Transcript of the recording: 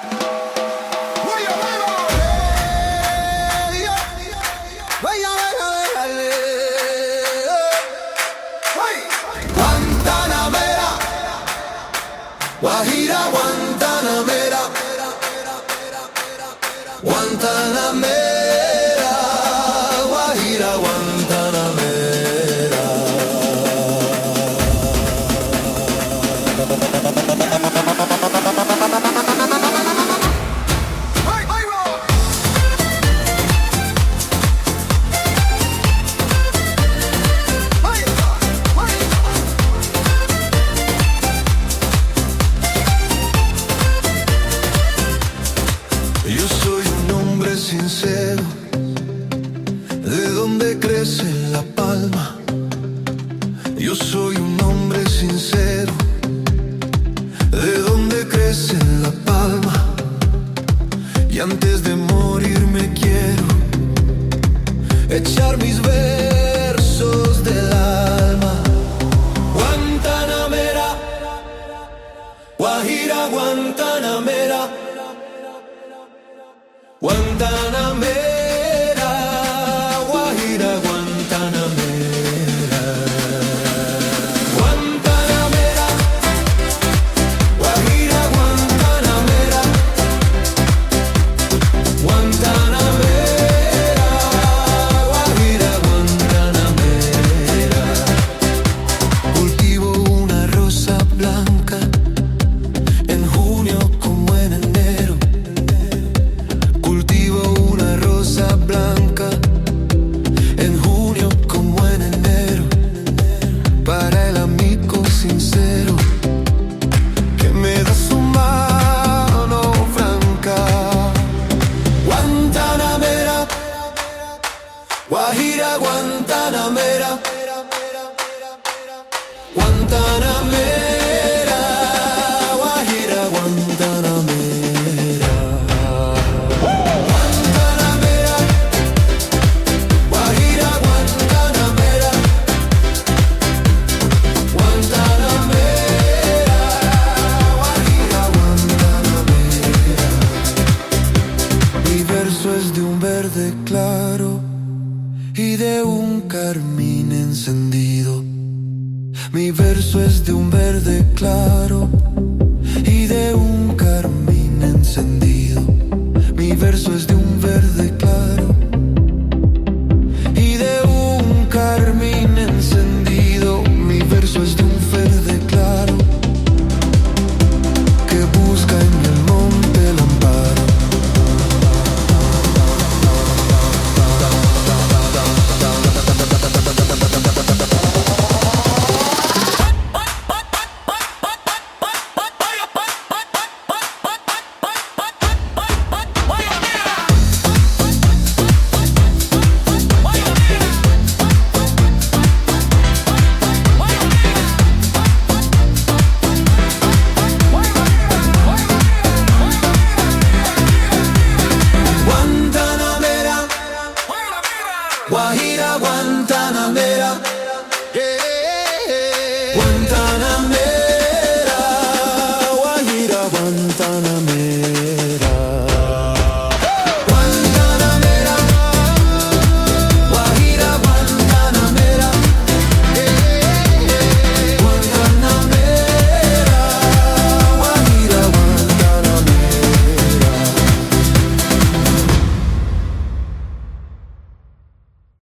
Guantanamera, Guajira, Guantanamera, Guantanamera, Guajira, Guantanamera. Yo soy un hombre sincero, de donde crece la palma. Yo soy un hombre sincero, de donde crece la palma. Y antes de morir me quiero echar mis versos del alma. Guantanamera, Guajira, Guantanamera, Guantanamera, Guajira, Guantanamera. Guantanamera, Guajira, Guantanamera, Guantanamera, Guajira, Guantanamera. Cultivo una rosa blanca en junio como en enero. Cultivo una rosa blanca en junio como en enero, para el amigo sincero que me da su mano franca. Guantanamera, Guajira, Guantanamera, Guantanamera, Guajira, Guantanamera. Guantanamera, Guajira, Guantanamera, Guantanamera, Guajira, Guantanamera. Mi verso es de un verde claro y de un carmín encendido. Mi verso es de un verde claro y de un carmín encendido. Mi verso es de un verde claro y de un carmín encendido. Mi verso es de un verde claro que busca en el monte el amparo. Guantanamera, Guajira, Guantanamera, Guantanamera, Guajira, Guantanamera.